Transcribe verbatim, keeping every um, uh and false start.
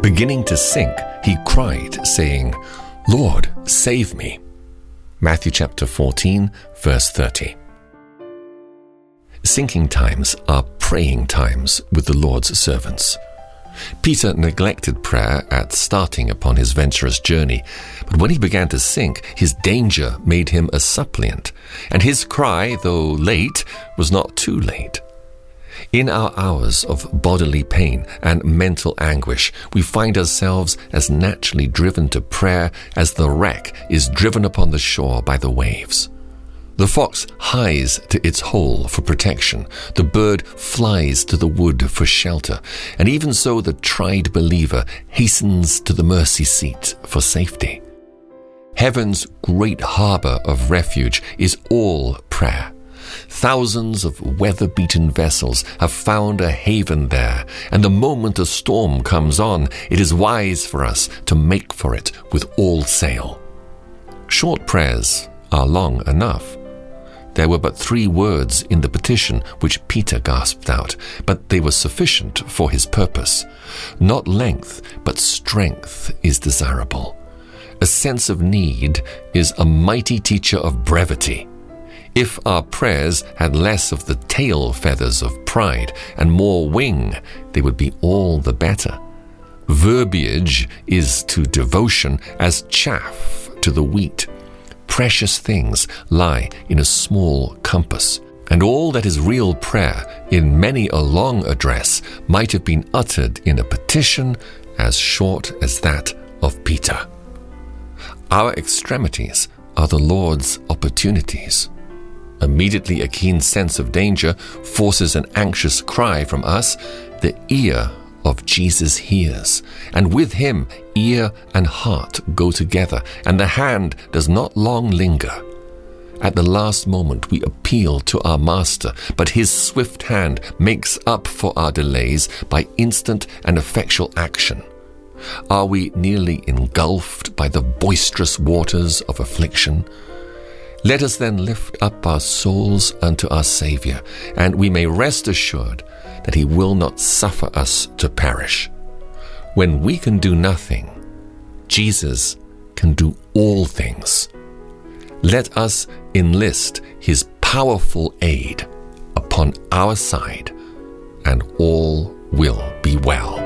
Beginning to sink, he cried, saying, "Lord, save me." Matthew chapter fourteen, verse thirty. Sinking times are praying times with the Lord's servants. Peter neglected prayer at starting upon his venturous journey, but when he began to sink, his danger made him a suppliant, and his cry, though late, was not too late. In our hours of bodily pain and mental anguish, we find ourselves as naturally driven to prayer as the wreck is driven upon the shore by the waves. The fox hies to its hole for protection, the bird flies to the wood for shelter, and even so the tried believer hastens to the mercy seat for safety. Heaven's great harbor of refuge is all prayer. Thousands of weather-beaten vessels have found a haven there, and the moment a storm comes on, it is wise for us to make for it with all sail. Short prayers are long enough. There were but three words in the petition which Peter gasped out, but they were sufficient for his purpose. Not length, but strength is desirable. A sense of need is a mighty teacher of brevity. If our prayers had less of the tail feathers of pride and more wing, they would be all the better. Verbiage is to devotion as chaff to the wheat. Precious things lie in a small compass, and all that is real prayer in many a long address might have been uttered in a petition as short as that of Peter. Our extremities are the Lord's opportunities. Immediately a keen sense of danger forces an anxious cry from us, the ear of Jesus hears, and with him ear and heart go together, and the hand does not long linger. At the last moment we appeal to our Master, but his swift hand makes up for our delays by instant and effectual action. Are we nearly engulfed by the boisterous waters of affliction? Let us then lift up our souls unto our Saviour, and we may rest assured that he will not suffer us to perish. When we can do nothing, Jesus can do all things. Let us enlist his powerful aid upon our side, and all will be well.